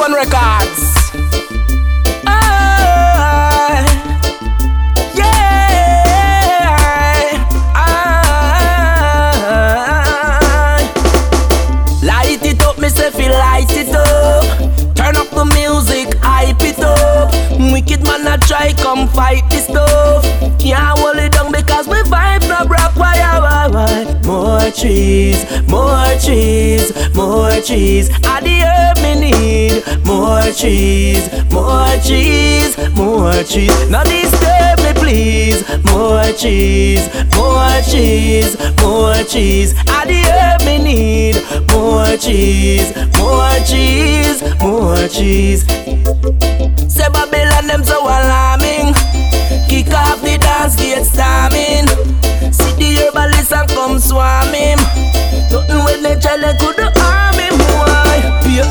One Records. Light it up, me say fi light it up. Turn up the music, hype it up. Wicked man a try come fight this stuff. Can't hold it down because we vibe no rock wire. More trees, more trees, more trees. I the herb me need. More trees, more trees, more trees. Now disturb me please. More trees, more trees, more trees. I the herb me need. More trees, more trees, more trees. Say Babylon them so alarming. Kick off the dance gate storming. See the herbalist and come swarming. Nothing when they try they could do